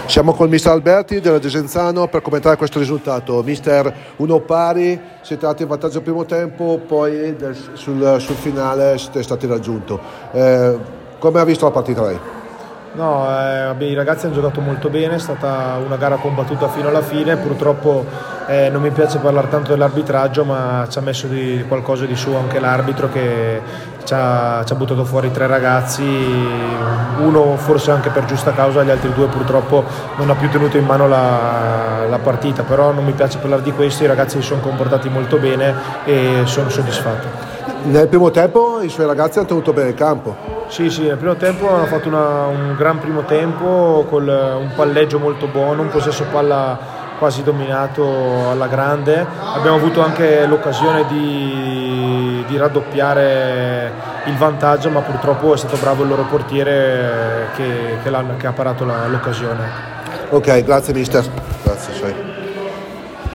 Siamo con mister Alberti della Desenzano per commentare questo risultato. Mister, uno pari, siete andati in vantaggio al primo tempo, poi sul finale siete stati raggiunto. Come ha visto la partita lei? No, i ragazzi hanno giocato molto bene, è stata una gara combattuta fino alla fine. Purtroppo non mi piace parlare tanto dell'arbitraggio, ma ci ha messo di qualcosa di suo anche l'arbitro, che ci ha buttato fuori 3 ragazzi, uno forse anche per giusta causa, gli altri 2 purtroppo non ha più tenuto in mano la partita. Però non mi piace parlare di questo, i ragazzi si sono comportati molto bene e sono soddisfatto. Nel primo tempo i suoi ragazzi hanno tenuto bene il campo. Sì, nel primo tempo hanno fatto un gran primo tempo con un palleggio molto buono, un possesso palla quasi dominato alla grande. Abbiamo avuto anche l'occasione di raddoppiare il vantaggio, ma purtroppo è stato bravo il loro portiere che ha parato l'occasione. Ok, grazie mister. Grazie.